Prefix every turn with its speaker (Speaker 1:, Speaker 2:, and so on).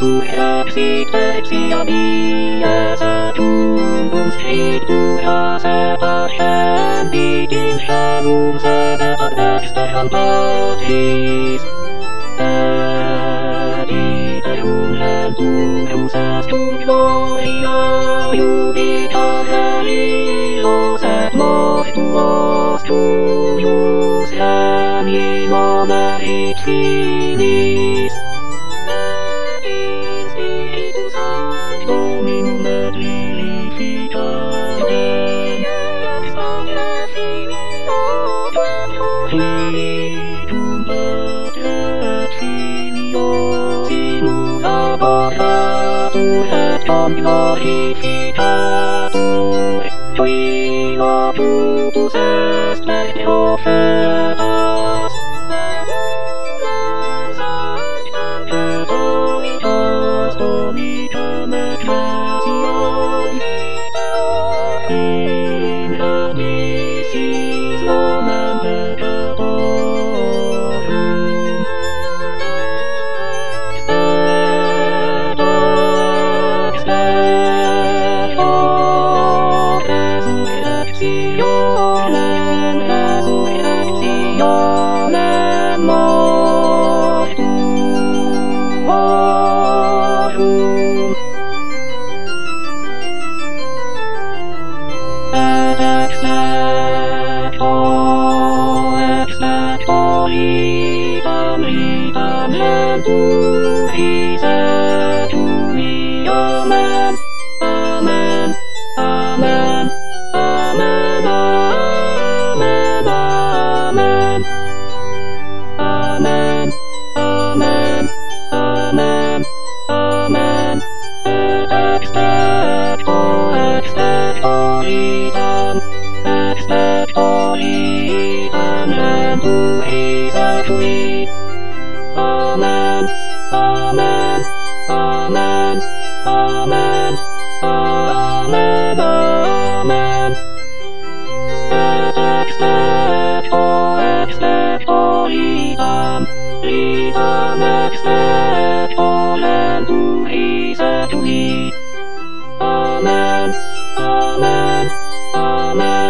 Speaker 1: Resurrectia mia Saturnum scriptura sepa scendi in scelum sede ad exteram patris. Editerum lenturum sestum gloria jubitare illos et mortuos tuius animo merit finis. Dominum et lilificare Filium et Filio simulaboratur et glorificatur Quilo putus est per profetas Hebonitas domitam ecclesiam in amicis nomen peccatorum et externo resurrectionem mortuorum et extecto litam lenturis et tui amen amen amen amen amen amen amen amen amen amen et extecto litam lenturis et tui amen amen amen amen amen amen et extecto litam extecto lenturis et tui amen amen amen